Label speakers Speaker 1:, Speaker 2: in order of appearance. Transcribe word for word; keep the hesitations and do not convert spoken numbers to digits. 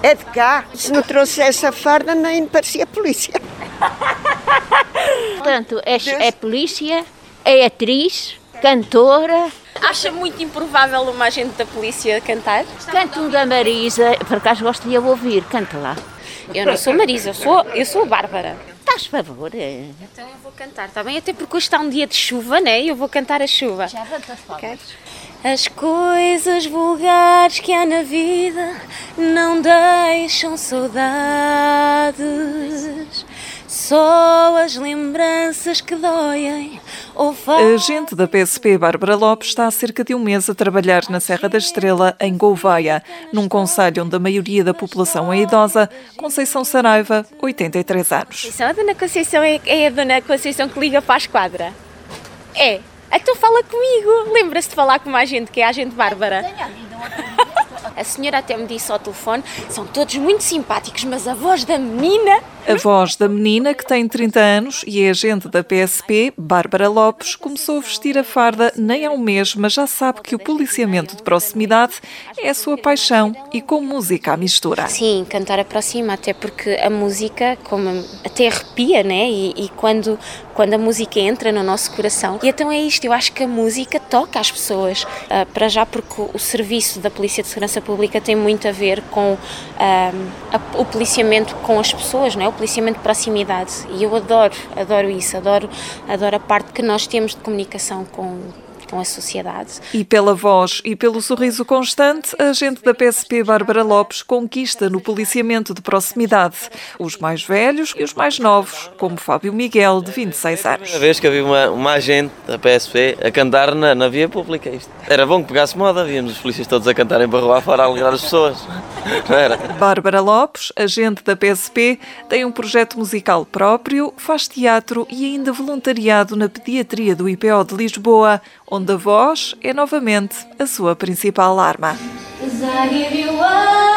Speaker 1: É de cá. Se não trouxe essa farda, nem parecia polícia.
Speaker 2: Portanto, é, é polícia, é atriz, cantora.
Speaker 3: Acha muito improvável uma agente da polícia cantar?
Speaker 2: Canta um da Marisa, por acaso gosto de ouvir, canta lá.
Speaker 3: Eu não sou Marisa, eu sou, eu sou a Bárbara.
Speaker 2: Faz favor.
Speaker 3: Então eu vou cantar, está bem? Até porque hoje está um dia de chuva, né? E eu vou cantar a chuva.
Speaker 2: Já vanta
Speaker 3: Okay. As coisas vulgares que há na vida não deixam saudades, só as lembranças que doem.
Speaker 4: A agente da P S P, Bárbara Lopes, está há cerca de um mês a trabalhar na Serra da Estrela, em Gouveia, num concelho onde a maioria da população é idosa. Conceição Saraiva, oitenta e três anos.
Speaker 3: Conceição, a dona Conceição é, é a dona Conceição que liga para a esquadra? É. Então fala comigo. Lembra-se de falar com uma agente, que é a agente Bárbara? A senhora até me disse ao telefone, são todos muito simpáticos, mas a voz da menina...
Speaker 4: A voz da menina, que tem trinta anos e é agente da P S P, Bárbara Lopes, começou a vestir a farda nem há um mês, mas já sabe que o policiamento de proximidade é a sua paixão e com música à mistura.
Speaker 3: Sim, cantar aproxima, até porque a música como, até arrepia, né? E, e quando, quando a música entra no nosso coração. E então é isto, eu acho que a música toca as pessoas. Uh, para já porque o serviço da Polícia de Segurança Pública tem muito a ver com uh, a, o policiamento com as pessoas, não é? O policiamento de proximidade, e eu adoro, adoro isso, adoro, adoro a parte que nós temos de comunicação com, com a sociedade.
Speaker 4: E pela voz e pelo sorriso constante, a agente da P S P, Bárbara Lopes, conquista no policiamento de proximidade os mais velhos e os mais novos, como Fábio Miguel, de vinte e seis anos.
Speaker 5: A primeira vez que eu vi uma, uma agente da P S P a cantar na, na via pública, isto era bom que pegasse moda, víamos os polícias todos a cantarem para rua fora a alegrar as pessoas. Não era?
Speaker 4: Bárbara Lopes, agente da P S P, tem um projeto musical próprio, faz teatro e ainda voluntariado na pediatria do I P O de Lisboa, onde a voz é novamente a sua principal arma.